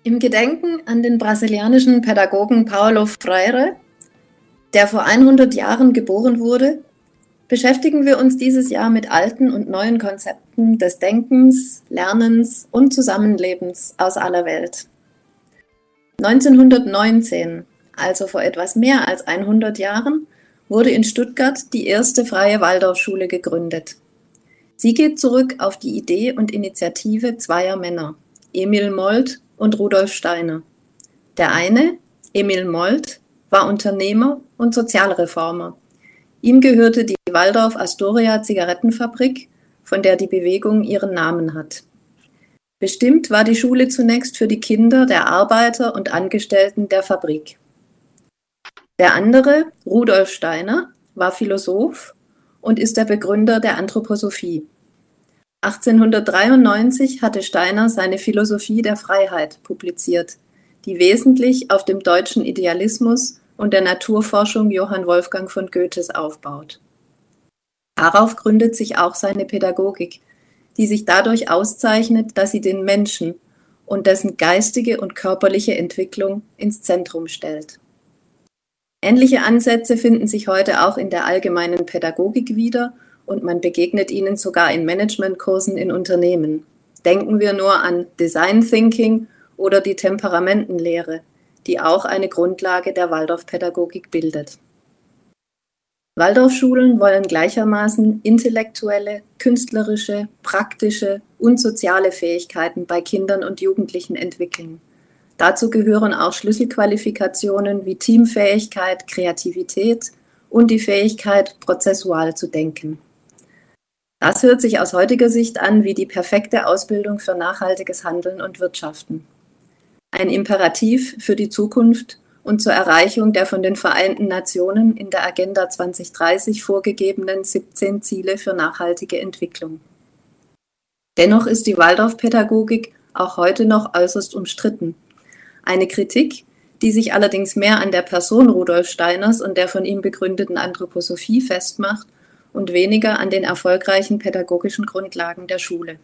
Im Gedenken an den brasilianischen Pädagogen Paulo Freire, der vor 100 Jahren geboren wurde, beschäftigen wir uns dieses Jahr mit alten und neuen Konzepten des Denkens, Lernens und Zusammenlebens aus aller Welt. 1919, also vor etwas mehr als 100 Jahren, wurde in Stuttgart die erste freie Waldorfschule gegründet. Sie geht zurück auf die Idee und Initiative zweier Männer, Emil Molt und Rudolf Steiner. Der eine, Emil Molt, war Unternehmer und Sozialreformer. Ihm gehörte die Waldorf Astoria Zigarettenfabrik, von der die Bewegung ihren Namen hat. Bestimmt war die Schule zunächst für die Kinder der Arbeiter und Angestellten der Fabrik. Der andere, Rudolf Steiner, war Philosoph und ist der Begründer der Anthroposophie. 1893 hatte Steiner seine Philosophie der Freiheit publiziert, die wesentlich auf dem deutschen Idealismus und der Naturforschung Johann Wolfgang von Goethes aufbaut. Darauf gründet sich auch seine Pädagogik, die sich dadurch auszeichnet, dass sie den Menschen und dessen geistige und körperliche Entwicklung ins Zentrum stellt. Ähnliche Ansätze finden sich heute auch in der allgemeinen Pädagogik wieder und man begegnet ihnen sogar in Managementkursen in Unternehmen. Denken wir nur an Design Thinking oder die Temperamentenlehre, die auch eine Grundlage der Waldorfpädagogik bildet. Waldorfschulen wollen gleichermaßen intellektuelle, künstlerische, praktische und soziale Fähigkeiten bei Kindern und Jugendlichen entwickeln. Dazu gehören auch Schlüsselqualifikationen wie Teamfähigkeit, Kreativität und die Fähigkeit, prozessual zu denken. Das hört sich aus heutiger Sicht an wie die perfekte Ausbildung für nachhaltiges Handeln und Wirtschaften. Ein Imperativ für die Zukunft und zur Erreichung der von den Vereinten Nationen in der Agenda 2030 vorgegebenen 17 Ziele für nachhaltige Entwicklung. Dennoch ist die Waldorfpädagogik auch heute noch äußerst umstritten. Eine Kritik, die sich allerdings mehr an der Person Rudolf Steiners und der von ihm begründeten Anthroposophie festmacht und weniger an den erfolgreichen pädagogischen Grundlagen der Schule.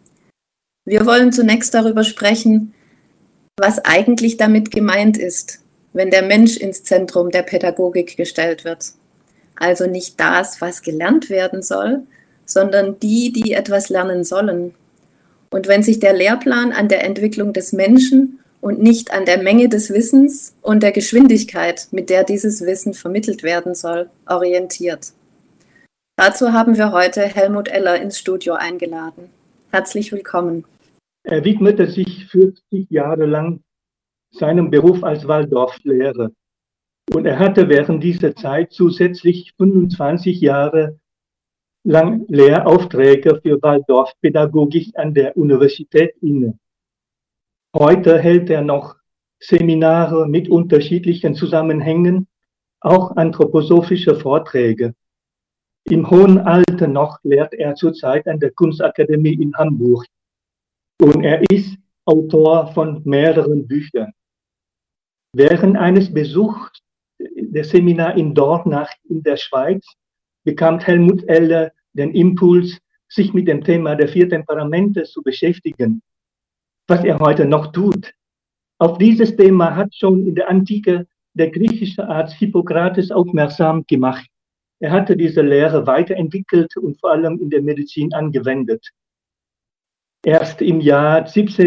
Wir wollen zunächst darüber sprechen, was eigentlich damit gemeint ist, wenn der Mensch ins Zentrum der Pädagogik gestellt wird. Also nicht das, was gelernt werden soll, sondern die etwas lernen sollen. Und wenn sich der Lehrplan an der Entwicklung des Menschen und nicht an der Menge des Wissens und der Geschwindigkeit, mit der dieses Wissen vermittelt werden soll, orientiert. Dazu haben wir heute Helmut Eller ins Studio eingeladen. Herzlich willkommen. Er widmete sich 40 Jahre lang seinem Beruf als Waldorflehrer und er hatte während dieser Zeit zusätzlich 25 Jahre lang Lehraufträge für Waldorfpädagogik an der Universität inne. Heute hält er noch Seminare mit unterschiedlichen Zusammenhängen, auch anthroposophische Vorträge. Im hohen Alter noch lehrt er zurzeit an der Kunstakademie in Hamburg und er ist Autor von mehreren Büchern. Während eines Besuchs des Seminars in Dornach in der Schweiz bekam Helmut Eller den Impuls, sich mit dem Thema der 4 Temperamente zu beschäftigen, was er heute noch tut. Auf dieses Thema hat schon in der Antike der griechische Arzt Hippokrates aufmerksam gemacht. Er hatte diese Lehre weiterentwickelt und vor allem in der Medizin angewendet. Erst im Jahr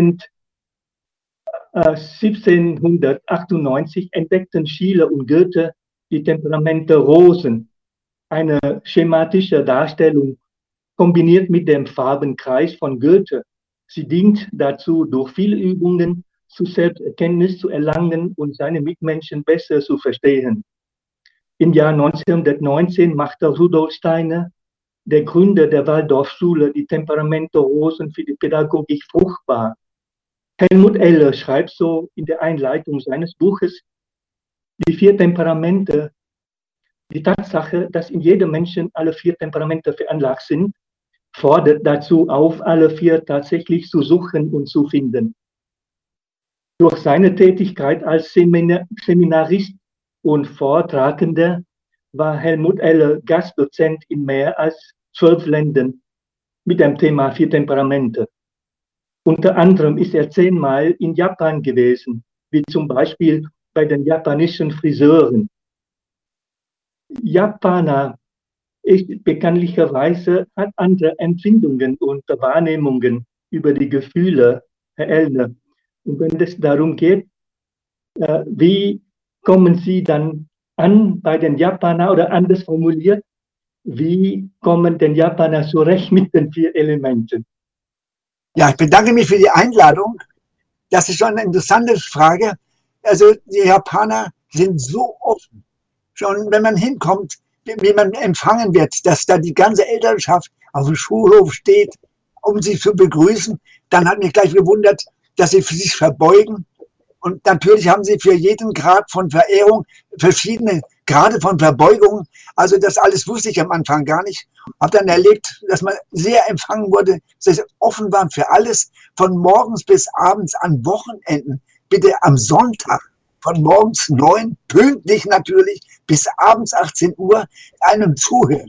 1798 entdeckten Schiele und Goethe die Temperamente Rosen, eine schematische Darstellung kombiniert mit dem Farbenkreis von Goethe. Sie dient dazu, durch viele Übungen zu Selbsterkenntnis zu erlangen und seine Mitmenschen besser zu verstehen. Im Jahr 1919 machte Rudolf Steiner, der Gründer der Waldorfschule, die Temperamente Rosen für die Pädagogik fruchtbar. Helmut Eller schreibt so in der Einleitung seines Buches, die 4 Temperamente, die Tatsache, dass in jedem Menschen alle 4 Temperamente veranlagt sind, fordert dazu auf, alle 4 tatsächlich zu suchen und zu finden. Durch seine Tätigkeit als Seminarist und Vortragender war Helmut Eller Gastdozent in mehr als 12 Ländern mit dem Thema 4 Temperamente. Unter anderem ist er 10-mal in Japan gewesen, wie zum Beispiel bei den japanischen Friseuren. Japaner ist bekanntlicherweise hat andere Empfindungen und Wahrnehmungen über die Gefühle, Herr Ellner. Und wenn es darum geht, wie kommen Sie dann an bei den Japanern oder anders formuliert, wie kommen den Japaner zurecht mit den 4 Elementen? Ja, ich bedanke mich für die Einladung. Das ist schon eine interessante Frage. Also die Japaner sind so offen. Schon wenn man hinkommt, wie man empfangen wird, dass da die ganze Elternschaft auf dem Schulhof steht, um sie zu begrüßen, dann hat mich gleich gewundert, dass sie für sich verbeugen. Und natürlich haben sie für jeden Grad von Verehrung verschiedene Grade von Verbeugung. Also das alles wusste ich am Anfang gar nicht. Habe dann erlebt, dass man sehr empfangen wurde, dass sie offen waren für alles, von morgens bis abends an Wochenenden, bitte am Sonntag, von morgens 9, pünktlich natürlich, bis abends 18 Uhr, einem zuhören.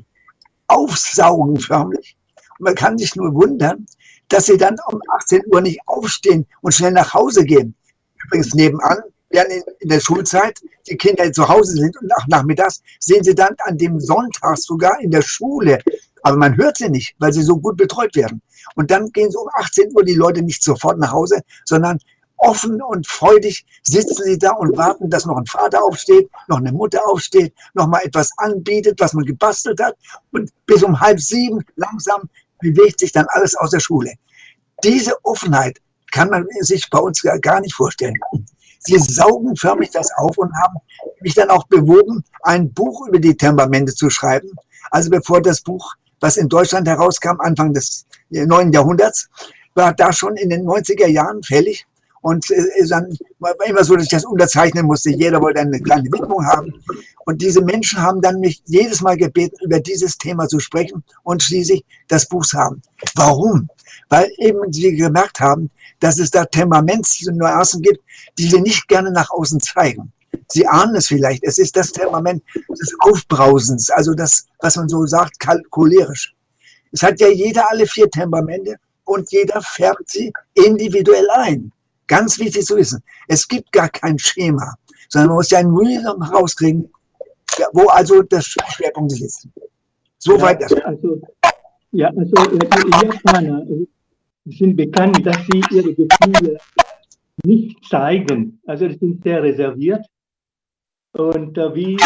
Aufsaugen förmlich. Und man kann sich nur wundern, dass sie dann um 18 Uhr nicht aufstehen und schnell nach Hause gehen. Übrigens nebenan, während in der Schulzeit die Kinder zu Hause sind und nachmittags sehen sie dann an dem Sonntag sogar in der Schule. Aber man hört sie nicht, weil sie so gut betreut werden. Und dann gehen so um 18 Uhr die Leute nicht sofort nach Hause, sondern offen und freudig sitzen sie da und warten, dass noch ein Vater aufsteht, noch eine Mutter aufsteht, noch mal etwas anbietet, was man gebastelt hat. Und bis um 6:30 langsam bewegt sich dann alles aus der Schule. Diese Offenheit kann man sich bei uns gar nicht vorstellen. Sie saugen förmlich das auf und haben mich dann auch bewogen, ein Buch über die Temperamente zu schreiben. Also bevor das Buch, was in Deutschland herauskam, Anfang des 9. Jahrhunderts, war da schon in den 90er Jahren fällig. Und dann war immer so, dass ich das unterzeichnen musste. Jeder wollte eine kleine Widmung haben. Und diese Menschen haben dann mich jedes Mal gebeten, über dieses Thema zu sprechen und schließlich das Buch zu haben. Warum? Weil eben sie gemerkt haben, dass es da Temperamentsnuancen gibt, die sie nicht gerne nach außen zeigen. Sie ahnen es vielleicht. Es ist das Temperament des Aufbrausens, also das, was man so sagt, cholerisch. Es hat ja jeder alle 4 Temperamente und jeder färbt sie individuell ein. Ganz wichtig zu wissen. Es gibt gar kein Schema, sondern man muss ja mühsam rauskriegen, wo also das Schwerpunkt ist. Soweit das. Also die Japaner sind bekannt, dass sie ihre Gefühle nicht zeigen. Also sie sind sehr reserviert. Und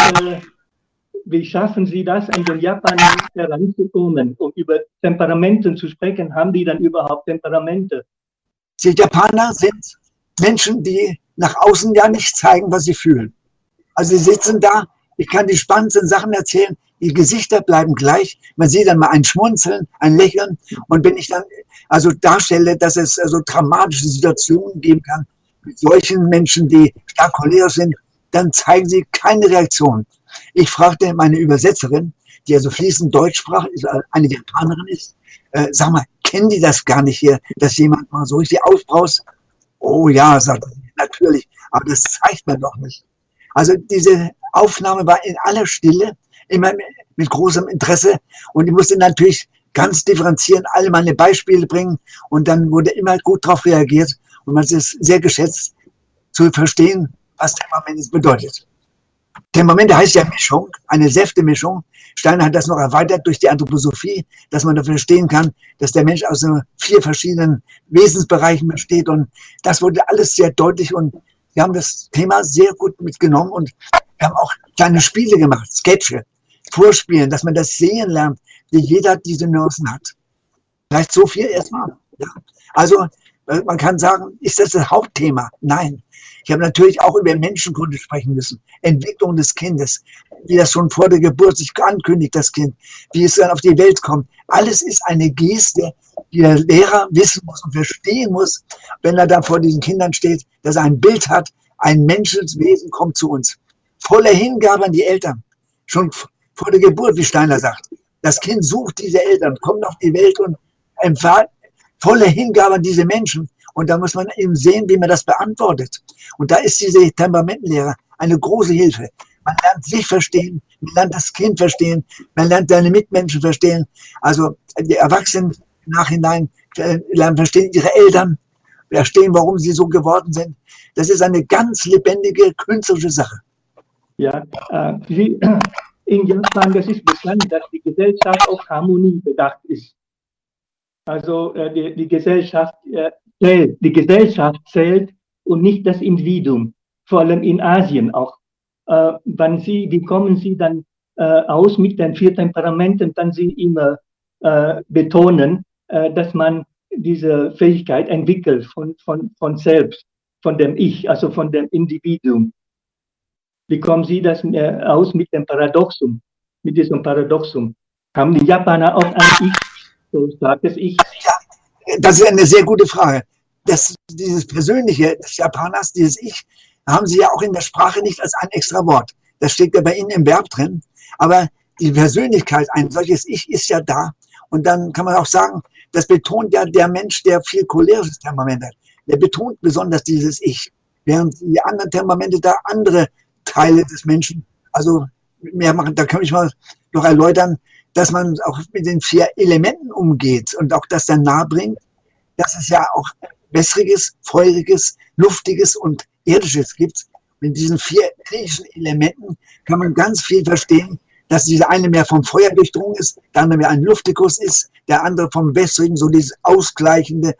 wie schaffen Sie das, an den Japanern heranzukommen, um über Temperamenten zu sprechen? Haben die dann überhaupt Temperamente? Die Japaner sind Menschen, die nach außen ja nicht zeigen, was sie fühlen. Also sie sitzen da, ich kann die spannendsten Sachen erzählen, die Gesichter bleiben gleich. Man sieht dann mal ein Schmunzeln, ein Lächeln. Und wenn ich dann also darstelle, dass es also dramatische Situationen geben kann mit solchen Menschen, die stark cholerisch sind, dann zeigen sie keine Reaktion. Ich fragte meine Übersetzerin, die also fließend Deutsch sprach, eine Japanerin ist, sag mal, kennen die das gar nicht hier, dass jemand mal so richtig aufbraust? Oh ja, sagt sie, natürlich, aber das zeigt man doch nicht. Also diese Aufnahme war in aller Stille, immer mit großem Interesse und ich musste natürlich ganz differenzieren, alle meine Beispiele bringen und dann wurde immer gut darauf reagiert und man ist sehr geschätzt zu verstehen, was Temperament bedeutet. Temperamente heißt ja Mischung, eine Säftemischung. Steiner hat das noch erweitert durch die Anthroposophie, dass man dafür verstehen kann, dass der Mensch aus 4 verschiedenen Wesensbereichen besteht. Und das wurde alles sehr deutlich und wir haben das Thema sehr gut mitgenommen und wir haben auch kleine Spiele gemacht, Sketche, Vorspielen, dass man das sehen lernt, wie jeder diese Nuancen hat. Vielleicht so viel erstmal. Ja. Also man kann sagen, ist das das Hauptthema? Nein. Ich habe natürlich auch über Menschenkunde sprechen müssen. Entwicklung des Kindes, wie das schon vor der Geburt sich ankündigt, das Kind, wie es dann auf die Welt kommt. Alles ist eine Geste, die der Lehrer wissen muss und verstehen muss, wenn er da vor diesen Kindern steht, dass er ein Bild hat, ein Menschenwesen kommt zu uns. Voller Hingabe an die Eltern. Schon vor der Geburt, wie Steiner sagt. Das Kind sucht diese Eltern, kommt auf die Welt und empfahlt voller Hingabe an diese Menschen. Und da muss man eben sehen, wie man das beantwortet. Und da ist diese Temperamentenlehre eine große Hilfe. Man lernt sich verstehen, man lernt das Kind verstehen, man lernt seine Mitmenschen verstehen. Also die Erwachsenen im Nachhinein lernen verstehen ihre Eltern, verstehen, warum sie so geworden sind. Das ist eine ganz lebendige, künstlerische Sache. Ja, in Japan, das ist bekannt, dass die Gesellschaft auf Harmonie bedacht ist. Also die Gesellschaft zählt und nicht das Individuum, vor allem in Asien auch. Wie kommen Sie dann aus mit den 4 Temperamenten, dann Sie immer betonen, dass man diese Fähigkeit entwickelt von selbst, von dem Ich, also von dem Individuum. Wie kommen Sie das aus mit dem Paradoxum, mit diesem Paradoxum? Haben die Japaner auch ein Ich, so starkes Ich? Ja, das ist eine sehr gute Frage. Dieses Persönliche des Japaners, dieses Ich, haben sie ja auch in der Sprache nicht als ein extra Wort. Das steht ja bei ihnen im Verb drin. Aber die Persönlichkeit, ein solches Ich ist ja da. Und dann kann man auch sagen, das betont ja der Mensch, der viel cholerisches Temperament hat. Der betont besonders dieses Ich. Während die anderen Temperamente da andere Teile des Menschen, also mehr machen, da kann ich mal noch erläutern, dass man auch mit den 4 Elementen umgeht und auch das dann nahe bringt, dass es ja auch wässriges, feuriges, luftiges und irdisches gibt. Mit diesen 4 griechischen Elementen kann man ganz viel verstehen, dass dieser eine mehr vom Feuer durchdrungen ist, der andere mehr ein Luftikus ist, der andere vom wässrigen, so dieses ausgleichende,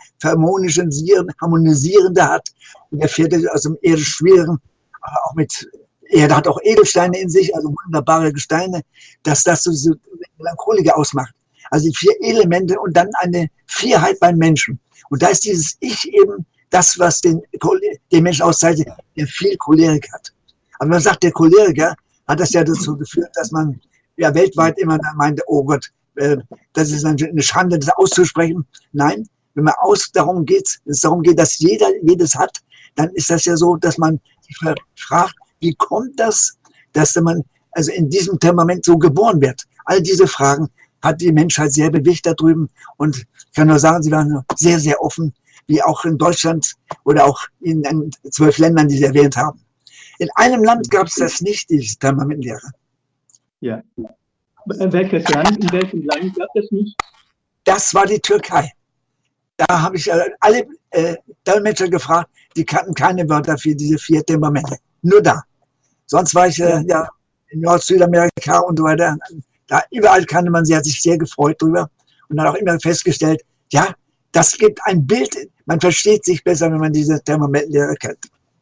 harmonisierende hat, und der 4. aus dem irdisch schweren, aber auch mit Erde hat auch Edelsteine in sich, also wunderbare Gesteine, dass das so diese Melancholie ausmacht. Also die 4 Elemente und dann eine Vierheit beim Menschen. Und da ist dieses Ich eben das, was den Menschen auszeichnet, der viel Cholerik hat. Aber man sagt, der Choleriker hat das ja dazu geführt, dass man ja weltweit immer dann meinte, oh Gott, das ist eine Schande, das auszusprechen. Nein, wenn man darum geht, dass jeder jedes hat, dann ist das ja so, dass man sich fragt, wie kommt das, dass man also in diesem Temperament so geboren wird? All diese Fragen hat die Menschheit sehr bewegt da drüben. Und ich kann nur sagen, sie waren sehr, sehr offen, wie auch in Deutschland oder auch in 12 Ländern, die Sie erwähnt haben. In einem Land gab es das nicht, diese Temperamentlehre. Ja. In welchem Land gab es nicht? Das war die Türkei. Da habe ich alle Dolmetscher gefragt, die kannten keine Wörter für diese 4 Temperamente. Nur da. Sonst war ich ja in Nord-, Südamerika und so weiter. Da überall kannte man sie, hat sich sehr gefreut drüber und hat auch immer festgestellt, ja, das gibt ein Bild, man versteht sich besser, wenn man diese Temperamentlehre kennt.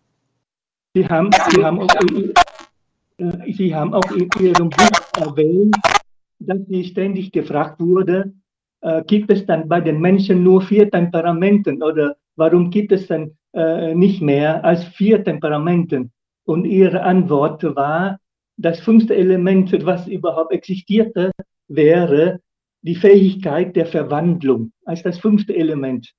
Sie haben auch in Ihrem Buch erwähnt, dass Sie ständig gefragt wurde, gibt es dann bei den Menschen nur 4 Temperamenten oder warum gibt es dann nicht mehr als 4 Temperamenten? Und Ihre Antwort war, das 5. Element, was überhaupt existierte, wäre die Fähigkeit der Verwandlung als das 5. Element.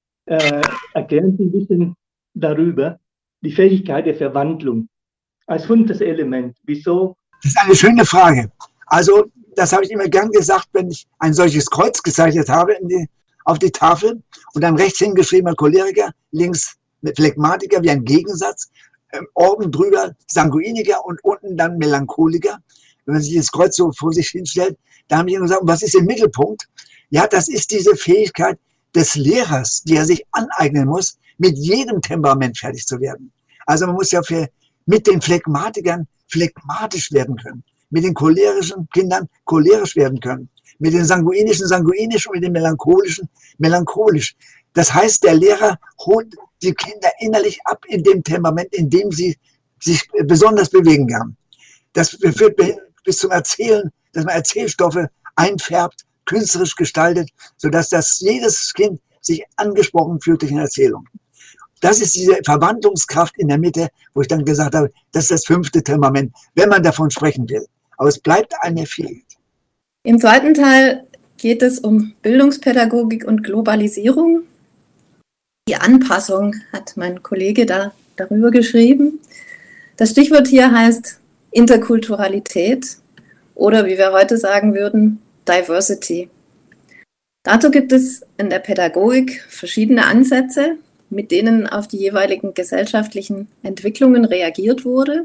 Erklären Sie ein bisschen darüber, die Fähigkeit der Verwandlung als 5. Element. Wieso? Das ist eine schöne Frage. Also, das habe ich immer gern gesagt, wenn ich ein solches Kreuz gezeichnet habe auf die Tafel und dann rechts hingeschrieben Choleriker, links Phlegmatiker wie ein Gegensatz, oben drüber Sanguiniker und unten dann Melancholiker. Wenn man sich das Kreuz so vor sich hinstellt, da haben die immer gesagt, was ist im Mittelpunkt? Ja, das ist diese Fähigkeit des Lehrers, die er sich aneignen muss, mit jedem Temperament fertig zu werden. Also man muss ja mit den Phlegmatikern phlegmatisch werden können, mit den cholerischen Kindern cholerisch werden können, mit den sanguinischen sanguinisch und mit den melancholischen melancholisch. Das heißt, der Lehrer holt die Kinder innerlich ab in dem Temperament, in dem sie sich besonders bewegen können. Das führt bis zum Erzählen, dass man Erzählstoffe einfärbt, künstlerisch gestaltet, sodass jedes Kind sich angesprochen fühlt durch eine Erzählung. Das ist diese Verwandlungskraft in der Mitte, wo ich dann gesagt habe, das ist das 5. Temperament, wenn man davon sprechen will. Aber es bleibt eine Fähigkeit. Im 2. Teil geht es um Bildungspädagogik und Globalisierung. Die Anpassung hat mein Kollege darüber geschrieben. Das Stichwort hier heißt Interkulturalität oder wie wir heute sagen würden, Diversity. Dazu gibt es in der Pädagogik verschiedene Ansätze, mit denen auf die jeweiligen gesellschaftlichen Entwicklungen reagiert wurde.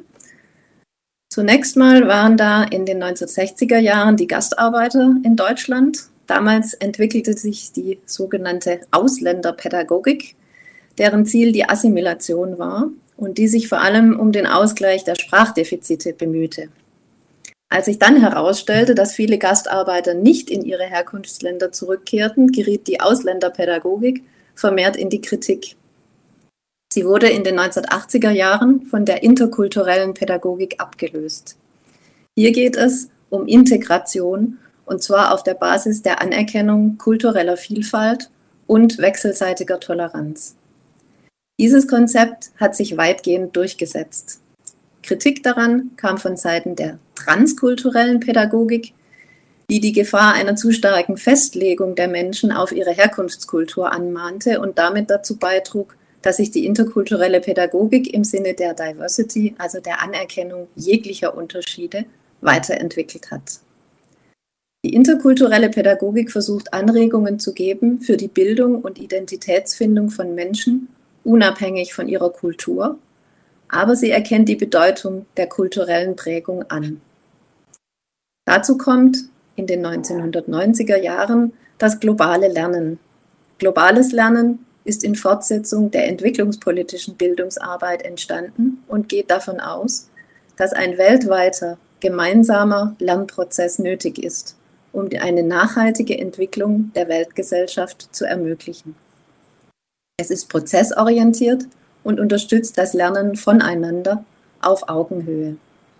Zunächst mal waren da in den 1960er Jahren die Gastarbeiter in Deutschland, Damals entwickelte sich die sogenannte Ausländerpädagogik, deren Ziel die Assimilation war und die sich vor allem um den Ausgleich der Sprachdefizite bemühte. Als sich dann herausstellte, dass viele Gastarbeiter nicht in ihre Herkunftsländer zurückkehrten, geriet die Ausländerpädagogik vermehrt in die Kritik. Sie wurde in den 1980er Jahren von der interkulturellen Pädagogik abgelöst. Hier geht es um Integration, und zwar auf der Basis der Anerkennung kultureller Vielfalt und wechselseitiger Toleranz. Dieses Konzept hat sich weitgehend durchgesetzt. Kritik daran kam von Seiten der transkulturellen Pädagogik, die die Gefahr einer zu starken Festlegung der Menschen auf ihre Herkunftskultur anmahnte und damit dazu beitrug, dass sich die interkulturelle Pädagogik im Sinne der Diversity, also der Anerkennung jeglicher Unterschiede, weiterentwickelt hat. Die interkulturelle Pädagogik versucht Anregungen zu geben für die Bildung und Identitätsfindung von Menschen, unabhängig von ihrer Kultur, aber sie erkennt die Bedeutung der kulturellen Prägung an. Dazu kommt in den 1990er Jahren das globale Lernen. Globales Lernen ist in Fortsetzung der entwicklungspolitischen Bildungsarbeit entstanden und geht davon aus, dass ein weltweiter, gemeinsamer Lernprozess nötig ist, um eine nachhaltige Entwicklung der Weltgesellschaft zu ermöglichen. Es ist prozessorientiert und unterstützt das Lernen voneinander auf Augenhöhe.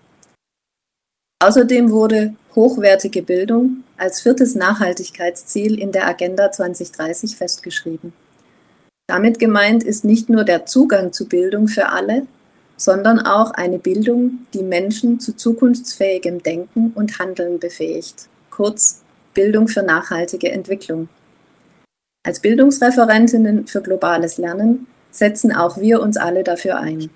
Außerdem wurde hochwertige Bildung als 4. Nachhaltigkeitsziel in der Agenda 2030 festgeschrieben. Damit gemeint ist nicht nur der Zugang zu Bildung für alle, sondern auch eine Bildung, die Menschen zu zukunftsfähigem Denken und Handeln befähigt. Kurz, Bildung für nachhaltige Entwicklung. Als Bildungsreferentinnen für globales Lernen setzen auch wir uns alle dafür ein.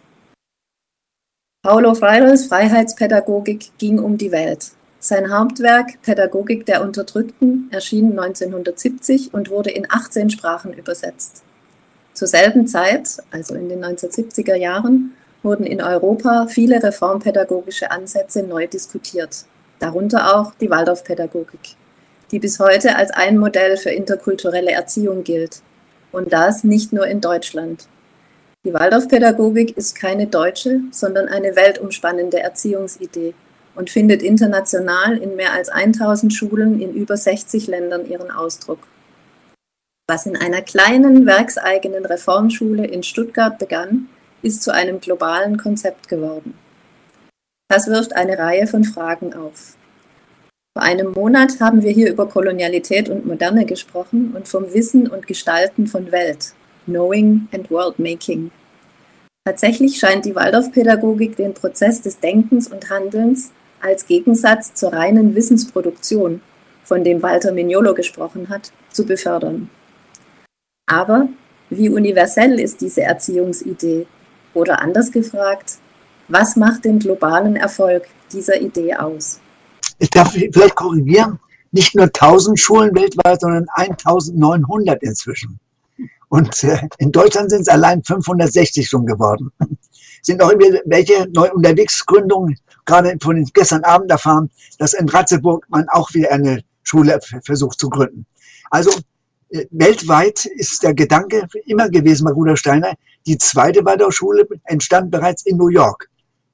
Paulo Freires Freiheitspädagogik ging um die Welt. Sein Hauptwerk Pädagogik der Unterdrückten erschien 1970 und wurde in 18 Sprachen übersetzt. Zur selben Zeit, also in den 1970er Jahren, wurden in Europa viele reformpädagogische Ansätze neu diskutiert, darunter auch die Waldorfpädagogik, die bis heute als ein Modell für interkulturelle Erziehung gilt. Und das nicht nur in Deutschland. Die Waldorfpädagogik ist keine deutsche, sondern eine weltumspannende Erziehungsidee und findet international in mehr als 1000 Schulen in über 60 Ländern ihren Ausdruck. Was in einer kleinen, werkseigenen Reformschule in Stuttgart begann, ist zu einem globalen Konzept geworden. Das wirft eine Reihe von Fragen auf. Vor einem Monat haben wir hier über Kolonialität und Moderne gesprochen und vom Wissen und Gestalten von Welt, Knowing and World Making. Tatsächlich scheint die Waldorfpädagogik den Prozess des Denkens und Handelns als Gegensatz zur reinen Wissensproduktion, von dem Walter Mignolo gesprochen hat, zu befördern. Aber wie universell ist diese Erziehungsidee? Oder anders gefragt, was macht den globalen Erfolg dieser Idee aus? Ich darf vielleicht korrigieren, nicht nur 1000 Schulen weltweit, sondern 1900 inzwischen. Und in Deutschland sind es allein 560 schon geworden. Sind auch immer welche neu unterwegs Gründungen, gerade von gestern Abend erfahren, dass in Ratzeburg man auch wieder eine Schule versucht zu gründen. Also weltweit ist der Gedanke immer gewesen bei Rudolf Steiner, die zweite Waldorfschule entstand bereits in New York,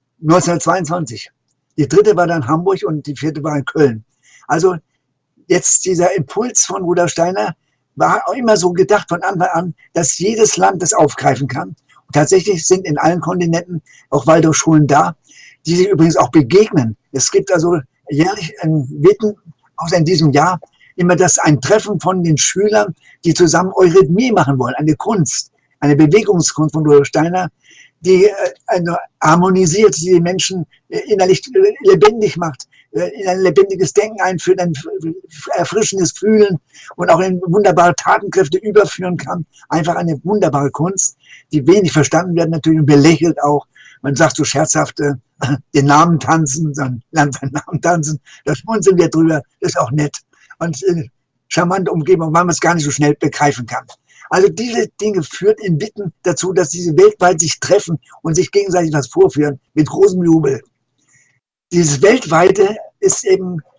1922. Die dritte war dann Hamburg und die vierte war in Köln. Also jetzt dieser Impuls von Rudolf Steiner war auch immer so gedacht von Anfang an, dass jedes Land das aufgreifen kann. Und tatsächlich sind in allen Kontinenten auch Waldorfschulen da, die sich übrigens auch begegnen. Es gibt also jährlich ein Witten, auch in diesem Jahr, immer das ein Treffen von den Schülern, die zusammen Eurythmie machen wollen, eine Kunst, eine Bewegungskunst von Rudolf Steiner, die harmonisiert, die Menschen innerlich lebendig macht, in ein lebendiges Denken einführt, ein erfrischendes Fühlen und auch in wunderbare Tatenkräfte überführen kann. Einfach eine wunderbare Kunst, die wenig verstanden wird natürlich und belächelt auch. Man sagt so scherzhaft, den Namen tanzen, dann lernt seinen Namen tanzen, da schmunzeln wir drüber, das ist auch nett. Und charmante Umgebung, weil man es gar nicht so schnell begreifen kann. Also diese Dinge führt in Witten dazu, dass diese weltweit sich treffen und sich gegenseitig was vorführen mit großem Jubel. Dieses Weltweite ist eben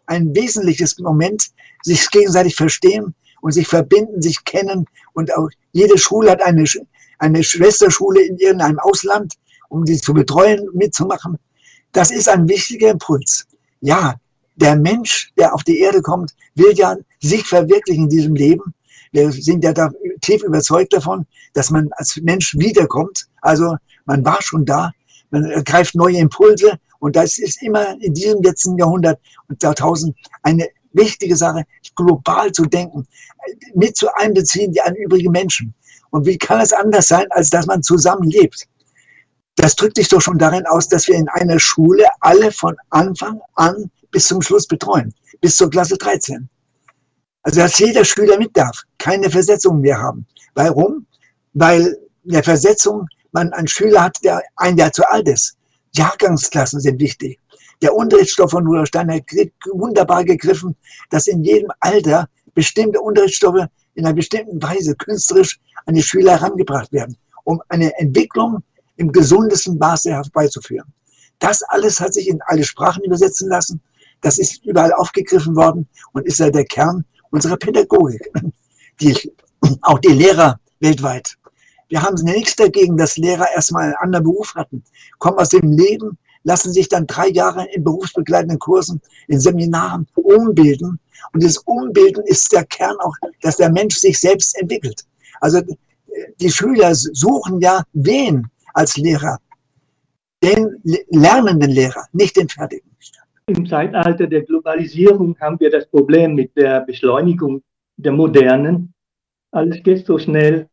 ein wesentliches Moment, sich gegenseitig verstehen und sich verbinden, sich kennen. Und auch jede Schule hat eine Schwesterschule in irgendeinem Ausland, um die zu betreuen, mitzumachen. Das ist ein wichtiger Impuls. Ja, der Mensch, der auf die Erde kommt, will ja sich verwirklichen in diesem Leben. Wir sind ja da tief überzeugt davon, dass man als Mensch wiederkommt. Also man war schon da, man ergreift neue Impulse und das ist immer in diesem letzten Jahrhundert und Jahrtausend eine wichtige Sache, global zu denken, mit zu einbeziehen die übrigen Menschen. Und wie kann es anders sein, als dass man zusammenlebt? Das drückt sich doch schon darin aus, dass wir in einer Schule alle von Anfang an bis zum Schluss betreuen, bis zur Klasse 13. Also dass jeder Schüler mit darf, keine Versetzung mehr haben. Warum? Weil in der Versetzung man einen Schüler hat, der ein Jahr zu alt ist. Jahrgangsklassen sind wichtig. Der Unterrichtsstoff von Rudolf Steiner hat wunderbar gegriffen, dass in jedem Alter bestimmte Unterrichtsstoffe in einer bestimmten Weise künstlerisch an die Schüler herangebracht werden, um eine Entwicklung im gesundesten Maße herbeizuführen. Das alles hat sich in alle Sprachen übersetzen lassen. Das ist überall aufgegriffen worden und ist ja der Kern unserer Pädagogik. Auch die Lehrer weltweit. Wir haben nichts dagegen, dass Lehrer erstmal einen anderen Beruf hatten, kommen aus dem Leben, lassen sich dann 3 Jahre in berufsbegleitenden Kursen, in Seminaren umbilden. Und dieses Umbilden ist der Kern auch, dass der Mensch sich selbst entwickelt. Also die Schüler suchen ja wen als Lehrer? Den lernenden Lehrer, nicht den fertigen. Im Zeitalter der Globalisierung haben wir das Problem mit der Beschleunigung der Modernen. Alles geht so schnell.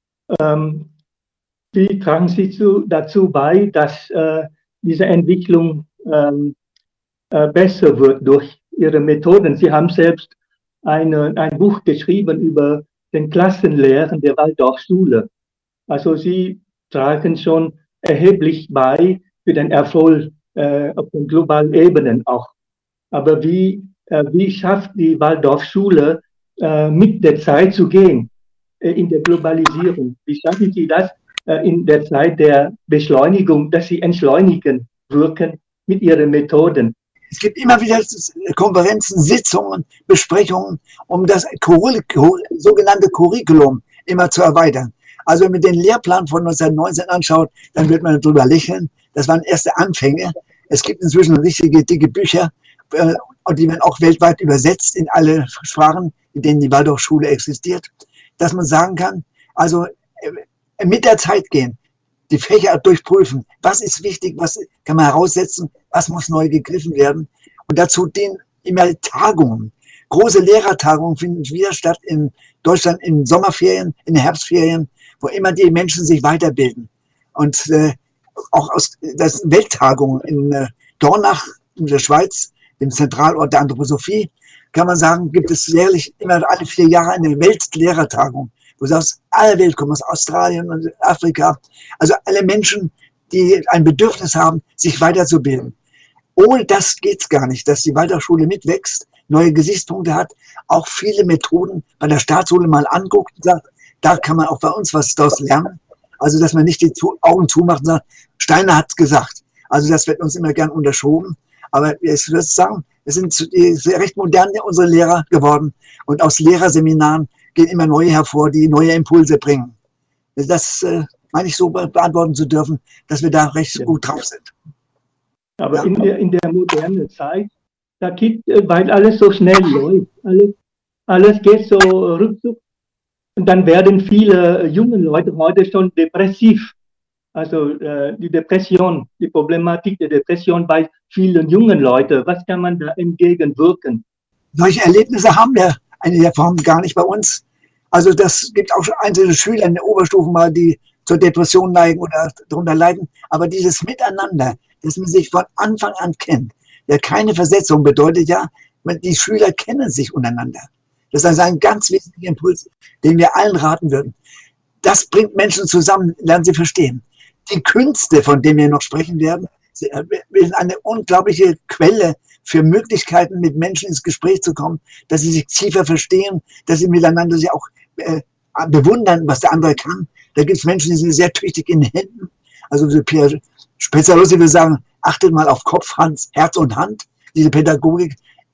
Wie tragen Sie dazu bei, dass diese Entwicklung besser wird durch Ihre Methoden? Sie haben selbst ein Buch geschrieben über den Klassenlehren der Waldorfschule. Also Sie tragen schon erheblich bei für den Erfolg auf den globalen Ebenen auch. Aber wie schafft die Waldorfschule mit der Zeit zu gehen in der Globalisierung? Wie schaffen Sie das in der Zeit der Beschleunigung, dass Sie entschleunigen wirken mit Ihren Methoden? Es gibt immer wieder Konferenzen, Sitzungen, Besprechungen, um das sogenannte Curriculum immer zu erweitern. Also wenn man den Lehrplan von 1919 anschaut, dann wird man darüber lächeln. Das waren erste Anfänge. Es gibt inzwischen richtige dicke Bücher, die man auch weltweit übersetzt in alle Sprachen, in denen die Waldorfschule existiert, dass man sagen kann, also mit der Zeit gehen, die Fächer durchprüfen, was ist wichtig, was kann man heraussetzen, was muss neu gegriffen werden. Und dazu dienen immer Tagungen. Große Lehrertagungen finden wieder statt in Deutschland in Sommerferien, in Herbstferien, wo immer die Menschen sich weiterbilden. Und auch aus das Welttagungen in Dornach in der Schweiz, dem Zentralort der Anthroposophie, kann man sagen, gibt es jährlich immer alle 4 Jahre eine Weltlehrertagung, wo sie aus aller Welt kommen, aus Australien und Afrika. Also alle Menschen, die ein Bedürfnis haben, sich weiterzubilden. Ohne das geht es gar nicht, dass die Waldorfschule mitwächst, neue Gesichtspunkte hat, auch viele Methoden bei der Staatsschule mal anguckt und sagt, da kann man auch bei uns was daraus lernen. Also dass man nicht die Augen zumacht und sagt, Steiner hat es gesagt. Also das wird uns immer gern unterschoben. Aber ich würde sagen, es sind recht modern unsere Lehrer geworden. Und aus Lehrerseminaren gehen immer neue hervor, die neue Impulse bringen. Das meine ich so beantworten zu dürfen, dass wir da recht gut drauf sind. Aber ja. in der modernen Zeit, da gibt, weil alles so schnell läuft, alles geht so ruckzuck. Und dann werden viele junge Leute heute schon depressiv. Also die Depression, die Problematik der Depression bei vielen jungen Leuten, was kann man da entgegenwirken? Solche Erlebnisse haben wir in der Form gar nicht bei uns. Also das gibt auch einzelne Schüler in der Oberstufe mal, die zur Depression neigen oder darunter leiden. Aber dieses Miteinander, dass man sich von Anfang an kennt, ja keine Versetzung bedeutet ja, die Schüler kennen sich untereinander. Das ist also ein ganz wesentlicher Impuls, den wir allen raten würden. Das bringt Menschen zusammen, lernen sie verstehen. Die Künste, von denen wir noch sprechen werden, sind eine unglaubliche Quelle für Möglichkeiten, mit Menschen ins Gespräch zu kommen, dass sie sich tiefer verstehen, dass sie miteinander sich auch bewundern, was der andere kann. Da gibt es Menschen, die sind sehr tüchtig in den Händen. Also Pierre Spezialozzi würde sagen, achtet mal auf Kopf, Herz und Hand. Diese Pädagogik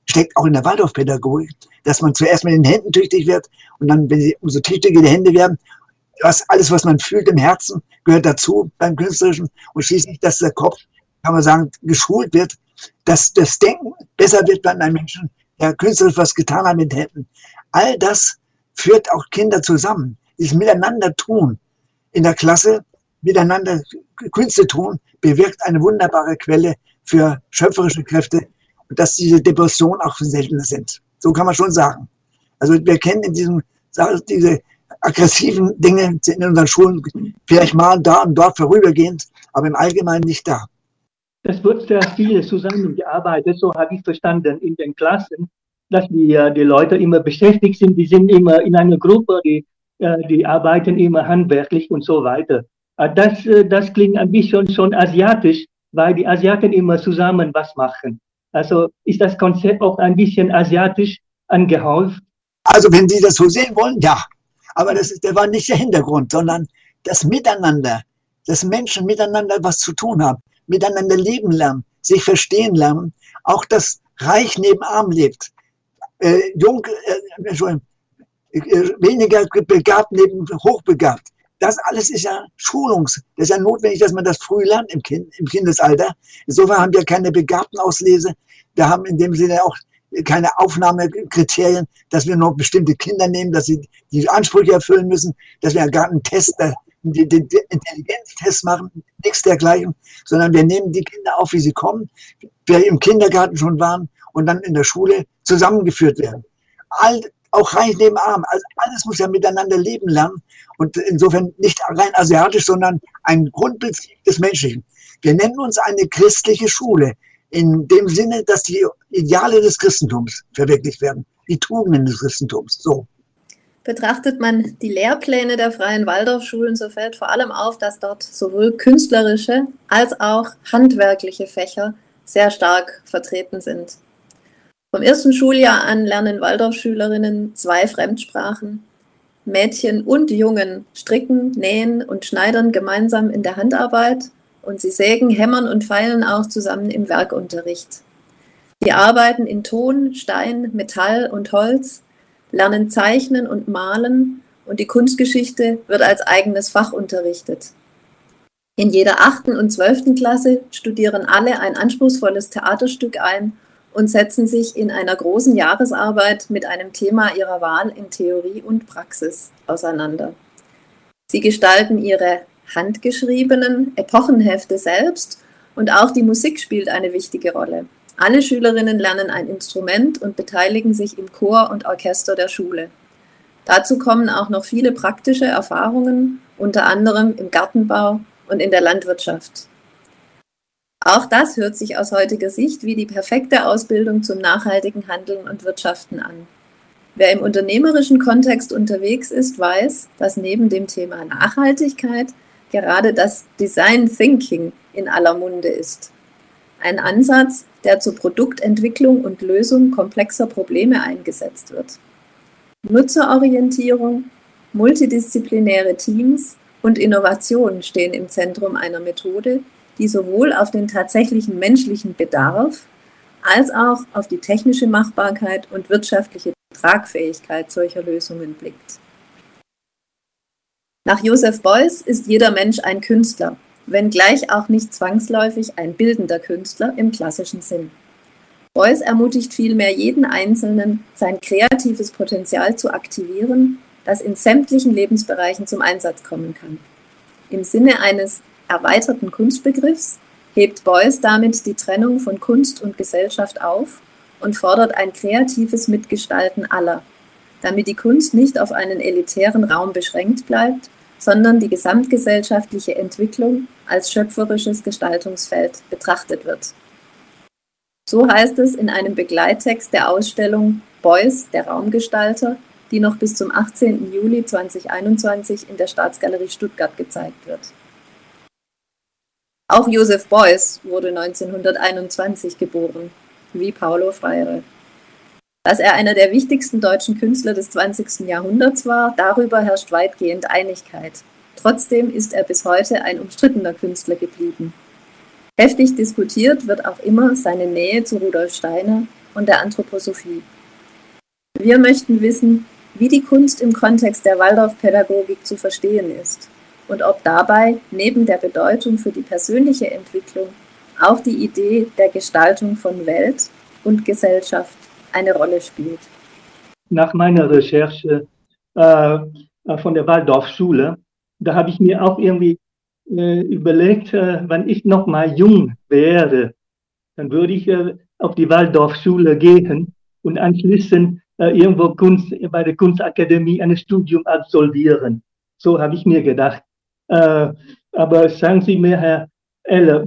steckt auch in der Waldorfpädagogik, dass man zuerst mit den Händen tüchtig wird und dann, wenn sie umso tüchtiger die Hände werden, alles, was man fühlt im Herzen, gehört dazu beim Künstlerischen und schließlich, dass der Kopf, kann man sagen, geschult wird, dass das Denken besser wird bei einem Menschen, der künstlerisch was getan hat mit Händen. All das führt auch Kinder zusammen. Dieses Miteinander tun in der Klasse, miteinander Künste tun, bewirkt eine wunderbare Quelle für schöpferische Kräfte und dass diese Depressionen auch seltener sind. So kann man schon sagen. Also wir kennen in diesem, diese aggressiven Dinge sind in unseren Schulen vielleicht mal da und dort vorübergehend, aber im Allgemeinen nicht da. Das wird sehr viel zusammengearbeitet, so habe ich verstanden, in den Klassen, dass die Leute immer beschäftigt sind, die sind immer in einer Gruppe, die arbeiten immer handwerklich und so weiter. Das klingt ein bisschen schon asiatisch, weil die Asiaten immer zusammen was machen. Also ist das Konzept auch ein bisschen asiatisch angehaucht? Also wenn Sie das so sehen wollen, ja. Aber das war nicht der Hintergrund, sondern das Miteinander, dass Menschen miteinander was zu tun haben, miteinander leben lernen, sich verstehen lernen, auch das Reich neben Arm lebt. Weniger begabt neben hochbegabt. Das alles ist ja das ist ja notwendig, dass man das früh lernt im Kindesalter. Insofern haben wir keine Begabtenauslese. Wir haben in dem Sinne auch keine Aufnahmekriterien, dass wir nur bestimmte Kinder nehmen, dass sie die Ansprüche erfüllen müssen, dass wir gar einen Test, den Intelligenztest machen, nichts dergleichen, sondern wir nehmen die Kinder auf, wie sie kommen, wer im Kindergarten schon waren und dann in der Schule zusammengeführt werden. Auch reich neben arm, also alles muss ja miteinander leben lernen und insofern nicht rein asiatisch, sondern ein Grundprinzip des Menschlichen. Wir nennen uns eine christliche Schule, in dem Sinne, dass die Ideale des Christentums verwirklicht werden, die Tugenden des Christentums. So. Betrachtet man die Lehrpläne der Freien Waldorfschulen, so fällt vor allem auf, dass dort sowohl künstlerische als auch handwerkliche Fächer sehr stark vertreten sind. Vom ersten Schuljahr an lernen Waldorfschülerinnen 2 Fremdsprachen. Mädchen und Jungen stricken, nähen und schneidern gemeinsam in der Handarbeit und sie sägen, hämmern und feilen auch zusammen im Werkunterricht. Sie arbeiten in Ton, Stein, Metall und Holz, lernen Zeichnen und Malen und die Kunstgeschichte wird als eigenes Fach unterrichtet. In jeder 8. und 12. Klasse studieren alle ein anspruchsvolles Theaterstück ein und setzen sich in einer großen Jahresarbeit mit einem Thema ihrer Wahl in Theorie und Praxis auseinander. Sie gestalten ihre handgeschriebenen Epochenhefte selbst und auch die Musik spielt eine wichtige Rolle. Alle Schülerinnen lernen ein Instrument und beteiligen sich im Chor und Orchester der Schule. Dazu kommen auch noch viele praktische Erfahrungen, unter anderem im Gartenbau und in der Landwirtschaft. Auch das hört sich aus heutiger Sicht wie die perfekte Ausbildung zum nachhaltigen Handeln und Wirtschaften an. Wer im unternehmerischen Kontext unterwegs ist, weiß, dass neben dem Thema Nachhaltigkeit gerade das Design Thinking in aller Munde ist. Ein Ansatz, der zur Produktentwicklung und Lösung komplexer Probleme eingesetzt wird. Nutzerorientierung, multidisziplinäre Teams und Innovation stehen im Zentrum einer Methode, die sowohl auf den tatsächlichen menschlichen Bedarf als auch auf die technische Machbarkeit und wirtschaftliche Tragfähigkeit solcher Lösungen blickt. Nach Joseph Beuys ist jeder Mensch ein Künstler, wenngleich auch nicht zwangsläufig ein bildender Künstler im klassischen Sinn. Beuys ermutigt vielmehr jeden Einzelnen, sein kreatives Potenzial zu aktivieren, das in sämtlichen Lebensbereichen zum Einsatz kommen kann. Im Sinne eines erweiterten Kunstbegriffs hebt Beuys damit die Trennung von Kunst und Gesellschaft auf und fordert ein kreatives Mitgestalten aller, damit die Kunst nicht auf einen elitären Raum beschränkt bleibt, sondern die gesamtgesellschaftliche Entwicklung als schöpferisches Gestaltungsfeld betrachtet wird. So heißt es in einem Begleittext der Ausstellung Beuys, der Raumgestalter, die noch bis zum 18. Juli 2021 in der Staatsgalerie Stuttgart gezeigt wird. Auch Joseph Beuys wurde 1921 geboren, wie Paulo Freire. Dass er einer der wichtigsten deutschen Künstler des 20. Jahrhunderts war, darüber herrscht weitgehend Einigkeit. Trotzdem ist er bis heute ein umstrittener Künstler geblieben. Heftig diskutiert wird auch immer seine Nähe zu Rudolf Steiner und der Anthroposophie. Wir möchten wissen, wie die Kunst im Kontext der Waldorfpädagogik zu verstehen ist und ob dabei neben der Bedeutung für die persönliche Entwicklung auch die Idee der Gestaltung von Welt und Gesellschaft eine Rolle spielt. Nach meiner Recherche von der Waldorfschule, da habe ich mir auch irgendwie überlegt, wenn ich noch mal jung wäre, dann würde ich auf die Waldorfschule gehen und anschließend irgendwo bei der Kunstakademie ein Studium absolvieren. So habe ich mir gedacht. Aber sagen Sie mir, Herr Eller,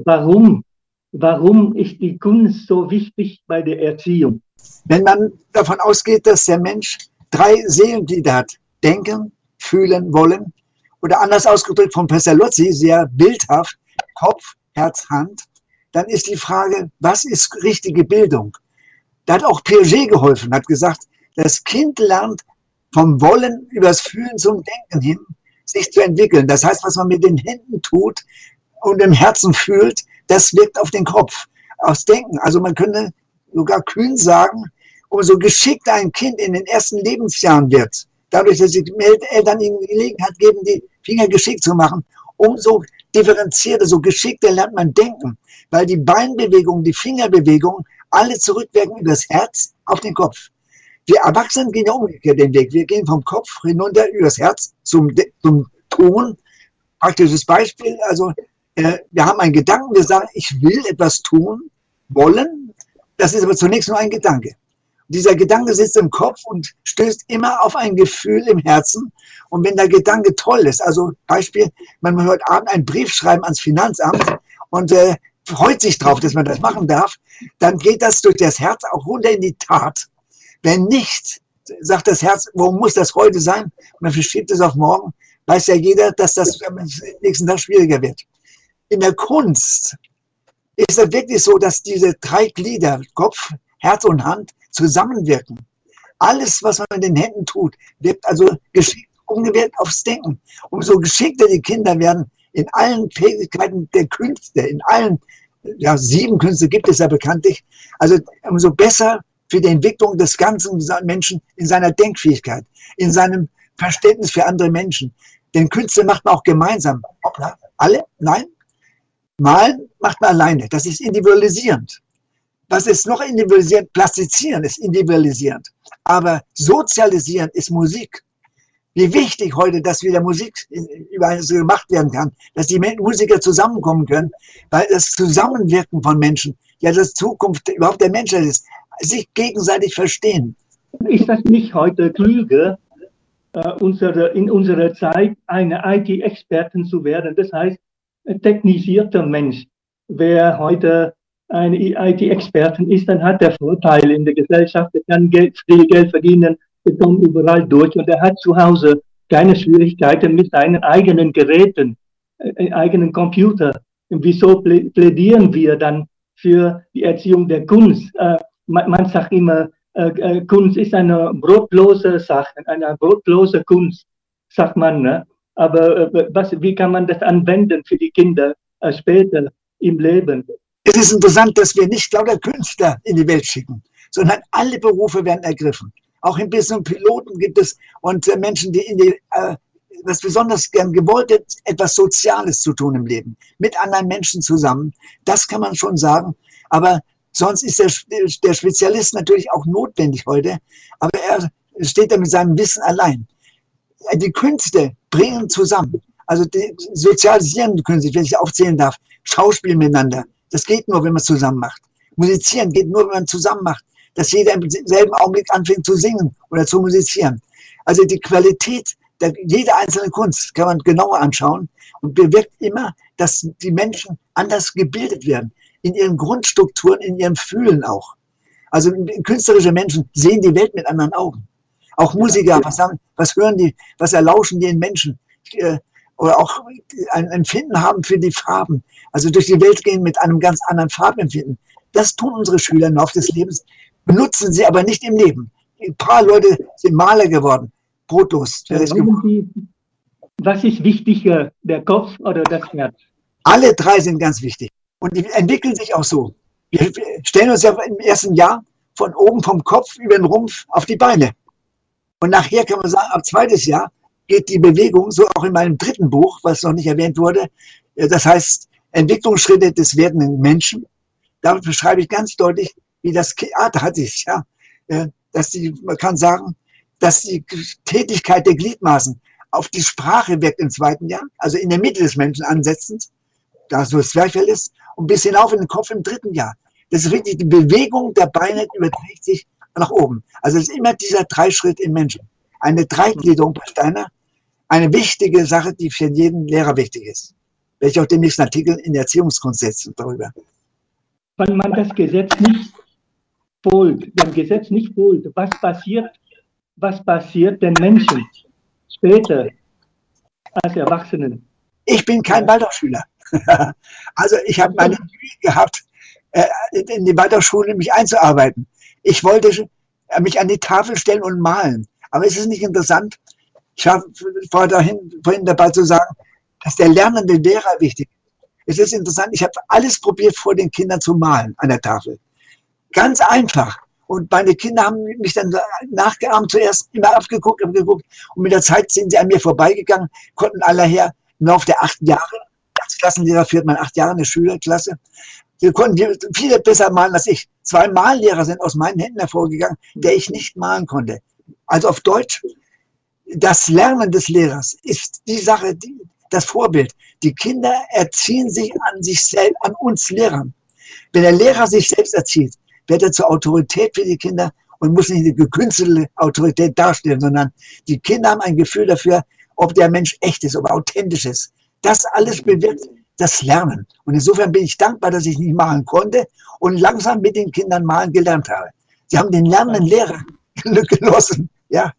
warum ist die Kunst so wichtig bei der Erziehung? Wenn man davon ausgeht, dass der Mensch 3 Seelenglieder hat, denken, fühlen, wollen, oder anders ausgedrückt von Pestalozzi, sehr bildhaft, Kopf, Herz, Hand, dann ist die Frage, was ist richtige Bildung? Da hat auch Piaget geholfen, hat gesagt, das Kind lernt vom Wollen übers Fühlen zum Denken hin, sich zu entwickeln. Das heißt, was man mit den Händen tut und im Herzen fühlt, das wirkt auf den Kopf, aufs Denken. Also man könnte sogar kühn sagen, umso geschickter ein Kind in den ersten Lebensjahren wird, dadurch, dass die Eltern ihnen Gelegenheit geben, die Finger geschickt zu machen, umso differenzierter, so geschickter lernt man denken, weil die Beinbewegungen, die Fingerbewegungen alle zurückwirken übers Herz auf den Kopf. Wir Erwachsenen gehen ja umgekehrt den Weg. Wir gehen vom Kopf hinunter übers Herz zum Ton. Praktisches Beispiel, also wir haben einen Gedanken, wir sagen, ich will etwas tun, wollen, das ist aber zunächst nur ein Gedanke. Dieser Gedanke sitzt im Kopf und stößt immer auf ein Gefühl im Herzen. Und wenn der Gedanke toll ist, also Beispiel, man will heute Abend einen Brief schreiben ans Finanzamt und freut sich drauf, dass man das machen darf, dann geht das durch das Herz auch runter in die Tat. Wenn nicht, sagt das Herz, warum muss das heute sein? Und dann verschiebt es auf morgen, weiß ja jeder, dass das am nächsten Tag schwieriger wird. In der Kunst ist es wirklich so, dass diese 3 Glieder, Kopf, Herz und Hand, zusammenwirken. Alles, was man mit den Händen tut, wirkt also geschickt umgewirkt aufs Denken. Umso geschickter die Kinder werden in allen Fähigkeiten der Künste, in allen, 7 Künste gibt es ja bekanntlich, also umso besser für die Entwicklung des ganzen Menschen in seiner Denkfähigkeit, in seinem Verständnis für andere Menschen. Denn Künste macht man auch gemeinsam. Hoppla, alle? Nein? Malen macht man alleine. Das ist individualisierend. Was ist noch individualisierend? Plastizieren ist individualisierend. Aber sozialisierend ist Musik. Wie wichtig heute, dass wieder Musik überall so gemacht werden kann, dass die Musiker zusammenkommen können, weil das Zusammenwirken von Menschen ja das Zukunft überhaupt der Menschheit ist, sich gegenseitig verstehen. Ist das nicht heute klüger, in unserer Zeit eine IT-Experten zu werden? Das heißt, ein technisierter Mensch, wer heute ein IT-Experten ist, dann hat er Vorteile in der Gesellschaft, er kann viel Geld verdienen, er kommt überall durch und er hat zu Hause keine Schwierigkeiten mit seinen eigenen Geräten, eigenen Computer. Und wieso plädieren wir dann für die Erziehung der Kunst? Man sagt immer, Kunst ist eine brotlose Sache, eine brotlose Kunst, sagt man. Ne? Aber wie kann man das anwenden für die Kinder später im Leben? Es ist interessant, dass wir nicht lauter Künstler in die Welt schicken, sondern alle Berufe werden ergriffen. Auch ein bisschen Piloten gibt es und Menschen, die was besonders gern gewollt ist, etwas Soziales zu tun im Leben, mit anderen Menschen zusammen. Das kann man schon sagen. Aber sonst ist der Spezialist natürlich auch notwendig heute. Aber er steht da mit seinem Wissen allein. Die Künste bringen zusammen. Also die sozialisierenden Künste, wenn ich aufzählen darf, Schauspiel miteinander. Das geht nur, wenn man es zusammen macht. Musizieren geht nur, wenn man zusammen macht. Dass jeder im selben Augenblick anfängt zu singen oder zu musizieren. Also die Qualität jeder einzelnen Kunst kann man genauer anschauen und bewirkt immer, dass die Menschen anders gebildet werden. In ihren Grundstrukturen, in ihrem Fühlen auch. Also künstlerische Menschen sehen die Welt mit anderen Augen. Auch Musiker, was hören die, was erlauschen die in Menschen? Oder auch ein Empfinden haben für die Farben. Also durch die Welt gehen mit einem ganz anderen Farbempfinden. Das tun unsere Schüler im Laufe des Lebens, benutzen sie aber nicht im Leben. Ein paar Leute sind Maler geworden, brotlos. Was ist wichtiger, der Kopf oder das Herz? Alle 3 sind ganz wichtig. Und die entwickeln sich auch so. Wir stellen uns ja im ersten Jahr von oben vom Kopf über den Rumpf auf die Beine. Und nachher kann man sagen, ab zweites Jahr geht die Bewegung, so auch in meinem dritten Buch, was noch nicht erwähnt wurde, das heißt Entwicklungsschritte des werdenden Menschen. Damit beschreibe ich ganz deutlich, wie das, da hatte ich ja, man kann sagen, dass die Tätigkeit der Gliedmaßen auf die Sprache wirkt im zweiten Jahr, also in der Mitte des Menschen ansetzend, da so das Zwerchfell ist, und bis hinauf in den Kopf im dritten Jahr. Das ist richtig, die Bewegung der Beine überträgt sich nach oben. Also es ist immer dieser Dreischritt im Menschen. Eine Dreigliederung bei Steiner, eine wichtige Sache, die für jeden Lehrer wichtig ist. Welche auch demnächst Artikel in der Erziehungskunst setzen darüber. Wenn man das Gesetz nicht folgt, was passiert den Menschen später als Erwachsenen? Ich bin kein Waldorfschüler. Also ich habe meine Mühe gehabt, in die Waldorfschule mich einzuarbeiten. Ich wollte mich an die Tafel stellen und malen. Aber es ist nicht interessant. Ich war vorhin dabei zu sagen, dass der lernende Lehrer wichtig ist. Es ist interessant, ich habe alles probiert, vor den Kindern zu malen an der Tafel. Ganz einfach. Und meine Kinder haben mich dann nachgeahmt, zuerst immer abgeguckt. Und mit der Zeit sind sie an mir vorbeigegangen, konnten alle her im Laufe der 8 Jahre. Als Klassenlehrer führt man 8 Jahre eine Schülerklasse. Sie konnten viel besser malen als ich. 2 Mallehrer sind aus meinen Händen hervorgegangen, der ich nicht malen konnte. Also auf Deutsch, das Lernen des Lehrers ist die Sache, das Vorbild. Die Kinder erziehen sich an sich selbst, an uns Lehrern. Wenn der Lehrer sich selbst erzieht, wird er zur Autorität für die Kinder und muss nicht eine gekünstelte Autorität darstellen, sondern die Kinder haben ein Gefühl dafür, ob der Mensch echt ist, ob er authentisch ist. Das alles bewirkt das Lernen. Und insofern bin ich dankbar, dass ich nicht malen konnte und langsam mit den Kindern malen gelernt habe. Sie haben den lernenden Lehrer genossen. Ja.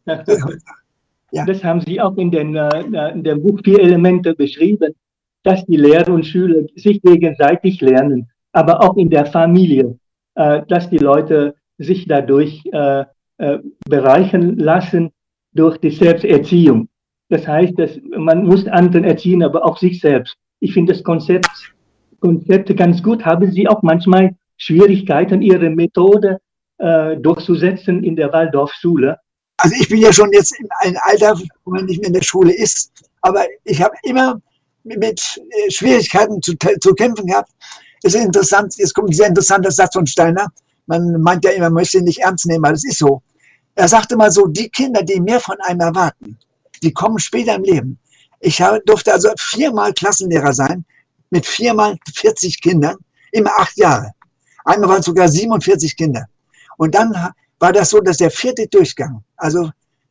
Ja. Das haben Sie auch in dem Buch 4 Elemente beschrieben, dass die Lehrer und Schüler sich gegenseitig lernen, aber auch in der Familie, dass die Leute sich dadurch bereichern lassen durch die Selbsterziehung. Das heißt, dass man muss anderen erziehen, aber auch sich selbst. Ich finde das Konzept ganz gut. Haben Sie auch manchmal Schwierigkeiten, Ihre Methode durchzusetzen in der Waldorfschule? Also ich bin ja schon jetzt in einem Alter, wo man nicht mehr in der Schule ist, aber ich habe immer mit Schwierigkeiten zu kämpfen gehabt. Das ist interessant, jetzt kommt ein sehr interessanter Satz von Steiner. Man meint ja immer, man möchte ihn nicht ernst nehmen, aber das ist so. Er sagte mal so, die Kinder, die mehr von einem erwarten, die kommen später im Leben. Ich durfte also 4-mal Klassenlehrer sein, mit 4-mal 40 Kindern, immer 8 Jahre. Einmal waren es sogar 47 Kinder. Und dann war das so, dass der 4. Durchgang, also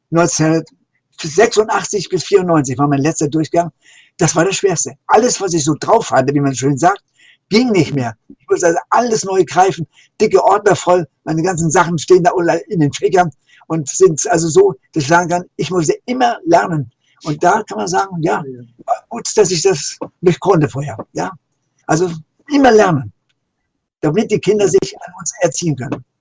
1986 bis 94 war mein letzter Durchgang, das war das Schwerste. Alles, was ich so drauf hatte, wie man schön sagt, ging nicht mehr. Ich musste also alles neu greifen, dicke Ordner voll, meine ganzen Sachen stehen da in den Fächern und sind also so, dass ich sagen kann, ich musste immer lernen. Und da kann man sagen, ja, gut, dass ich das nicht konnte vorher. Ja? Also immer lernen, damit die Kinder sich an uns erziehen können.